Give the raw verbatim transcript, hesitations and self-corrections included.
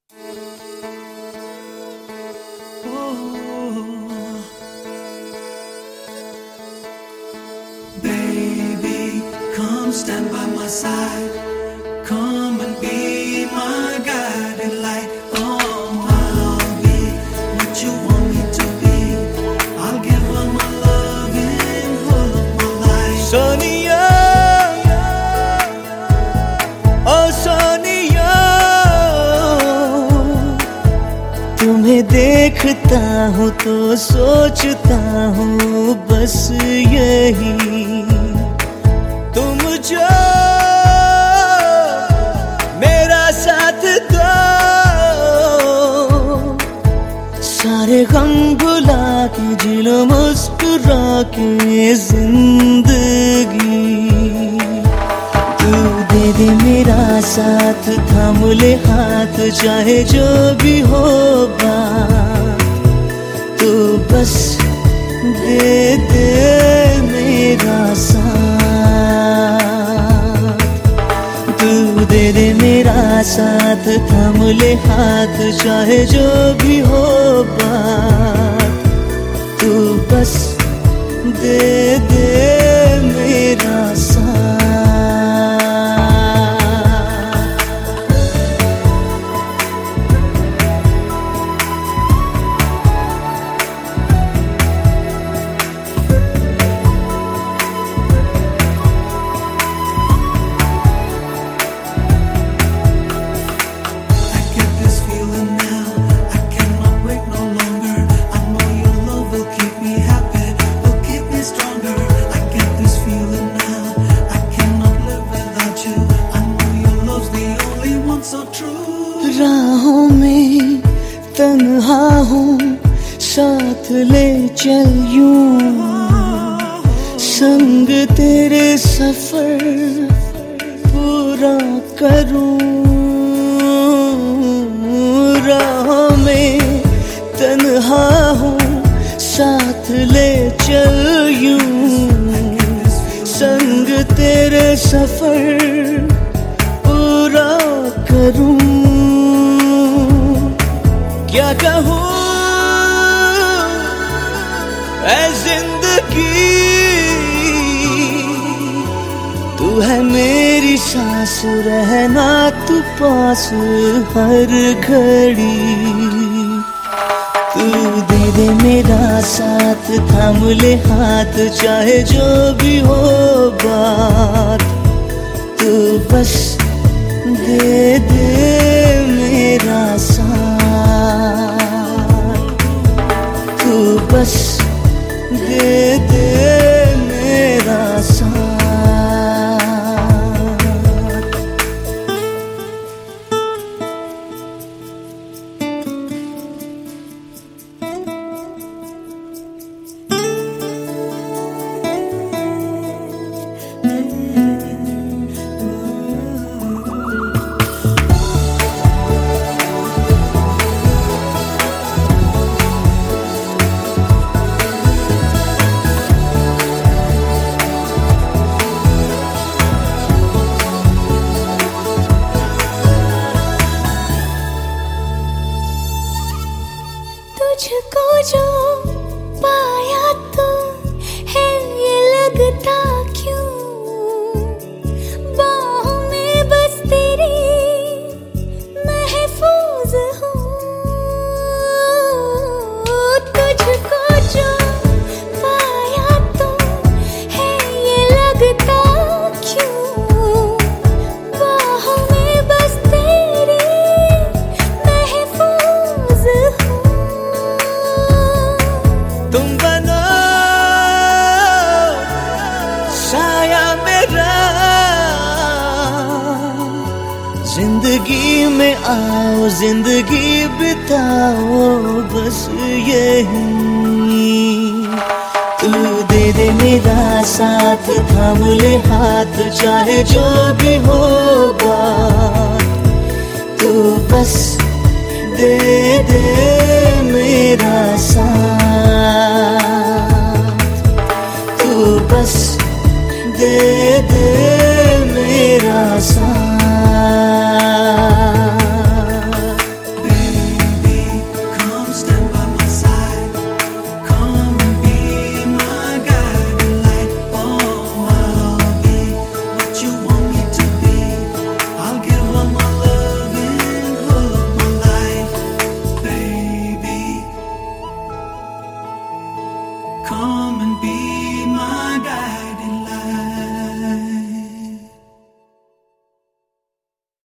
Baby, come stand by my side. Come and be my guiding light. Oh, I'll be what you want me to be. I'll give all my love in all of my life. Sonia, oh Sonia, तुम्हें देखता हूँ तो सोचता हूँ बस यही, तुम जो मेरा साथ दो, सारे गम भुला के जी लो मुस्कुरा के जिंदगी। तू दे दे मेरा साथ, थाम ले हाथ, चाहे जो भी होगा तू बस दे दे मेरा साथ। तू दे दे मेरा साथ, थाम ले हाथ, चाहे जो भी होगा तू बस दे दे मेरा साथ। राहों में तन्हा हूँ, साथ ले चल यूं, संग तेरे सफर पूरा करूं। राहों में तन्हा हूँ, साथ ले चल यूं, संग तेरे सफर पूरा करूं। क्या कहूँ ऐ जिंदगी, तू है मेरी सांस, रहना तू पास हर घड़ी। तू दे दे मेरा साथ, थाम ले हाथ, चाहे जो भी हो बात तू बस दे दे मेरा साथ। तू बस दे दे मेरा साथ। तुझको जो पाया तो है ये लगता क्यों, बाहों में बस तेरी महफूज हूँ। तुझको जो पाया तो है ये लगता क्यों, बाहों में बस तेरी महफूज हूँ। तुम बनो साया मेरा, जिंदगी में आओ, जिंदगी बिताओ बस यही। तू दे दे मेरा साथ, थाम ले हाथ, चाहे जो भी होगा तू बस दे दे मेरा साथ। तू बस दे दे मेरा साथ। Come and be my guide.